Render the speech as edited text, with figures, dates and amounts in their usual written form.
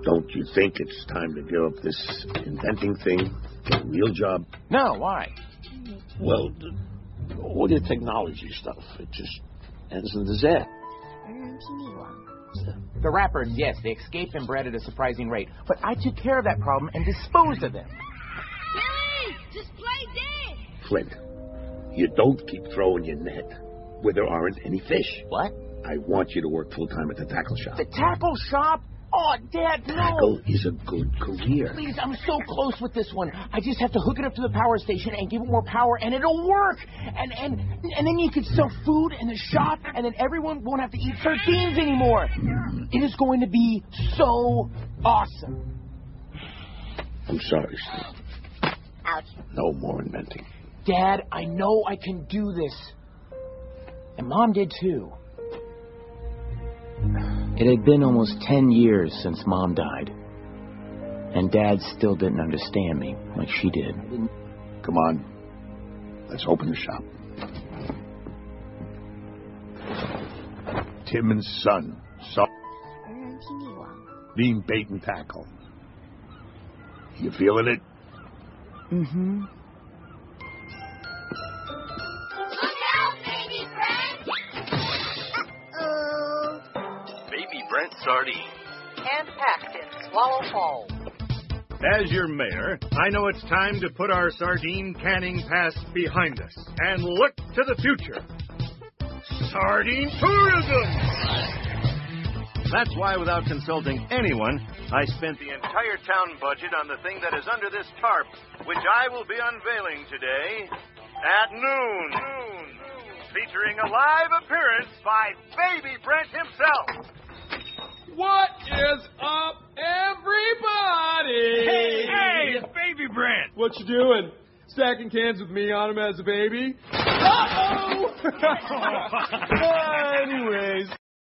Don't you think it's time to give up this inventing thing? Get a real job? No, why? Well, all your technology stuff, it just ends in the Z. The rappers, yes, they escaped and bred at a surprising rate. But I took care of that problem and disposed of them. Billy, just play dead. Flint, you don't keep throwing your net where there aren't any fish. What? I want you to work full-time at the tackle shop. The tackle shop? Oh, Dad, no. Tackle is a good career. Please, I'm so close with this one. I just have to hook it up to the power station and give it more power, and it'll work. And then you could sell food in the shop, and then everyone won't have to eat sardines anymore. It is going to be so awesome. I'm sorry, Steve. Ouch. No more inventing. Dad, I know I can do this. And Mom did, too. It had been almost 10 years since Mom died. And Dad still didn't understand me like she did. Come on. Let's open the shop. Tim and Son. Being bait and tackle. You feeling it? Mm-hmm. Brent sardine. And packed in Swallow Falls. As your mayor, I know it's time to put our sardine canning past behind us and look to the future. Sardine tourism! That's why, without consulting anyone, I spent the entire town budget on the thing that is under this tarp, which I will be unveiling today at noon. Featuring a live appearance by Baby Brent himself. What is up, everybody? Hey, it's Baby Brent. What you doing? Stacking cans with me on them as a baby? Uh-oh! Anyways.